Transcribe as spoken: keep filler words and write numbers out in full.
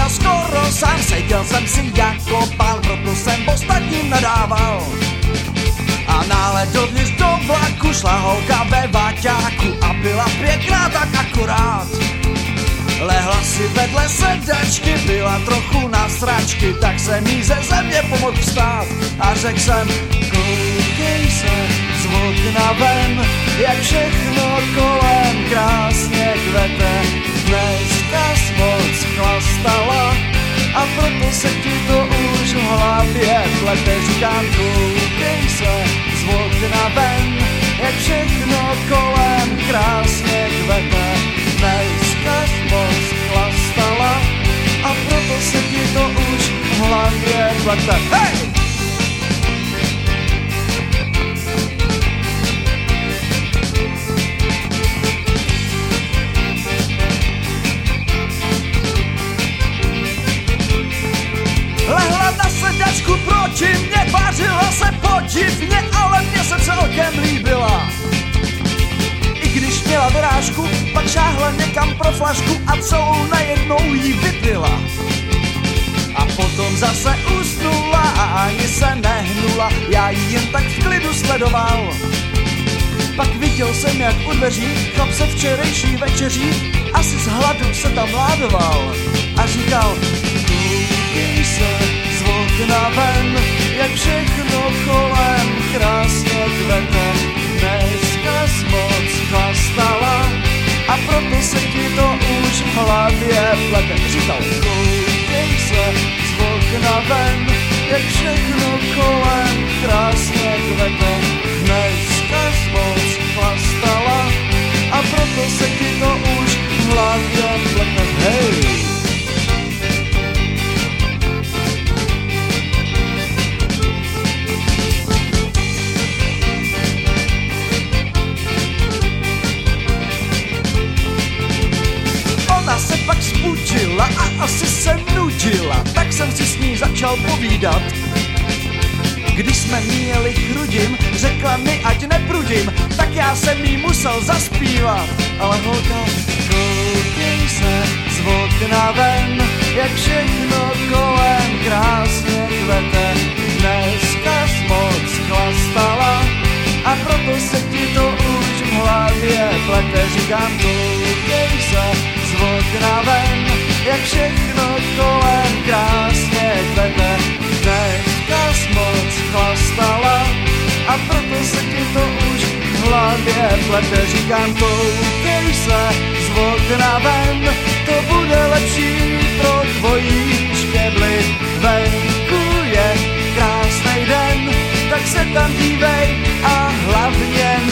a skoro sám. Seděl jsem si jako pán, proto jsem ostatním nadával. A náhle dovnitř do vlaku šla holka ve váťáku a byla pěkná tak akorát. Lehla si vedle sedačky, byla trochu na sračky, tak jsem jí ze země pomohl vstát. A řekl jsem, koukej se z okna ven, jak všechno kolem krásně kvete. Dneska jsi moc chlastala a proto se ti to už v hlavě plete. Říkám, koukej se z okna ven, jak všechno kolem krásně kvete. Dneska jsi moc chlastala a proto se ti to už v hlavě plete. Hej! Lehla na sedačku proti mě, vařila se podivně, ale mě se celkem líbila. I když měla dorážku, pak šáhla někam pro flašku a celou najednou jí vypila. A potom zase usnula a ani se nehnula, já ji jen tak v klidu sledoval. Pak viděl jsem, jak u dveří chlap se včerejší večeří asi z hladu se tam ládoval. A říkal, koukej se z okna ven, jak všechno kolem krásně kvete. Dneska jsi moc chlastala a proto se ti to už v hlavě plete. Říkal, koukej se z okna ven, jak všechno kolem krásně kvete. Dneska jsi moc chlastala a proto se ti to už v hlavě plete. Hej! Ona se pak zbudila a asi se nudila, tak jsem si s ní začal povídat. Když jsme měli chrudim, řekla mi, ať neprudím, tak já jsem jí musel zaspívat. Ale holka, koukej se z okna ven, jak všechno kolem krásně kvete. Dneska jsi moc chlastala a proto se ti to už v hlavě plete. Říkám, koukej se z okna ven, jak všechno kolem krásně kvete. Dneska jsi moc chlastala a proto se ti to už v hlavě plete. Říkám, koukej se z okna ven, to bude lepší pro tvojí škedly. Venku je krásnej den, tak se tam dívej a hlavně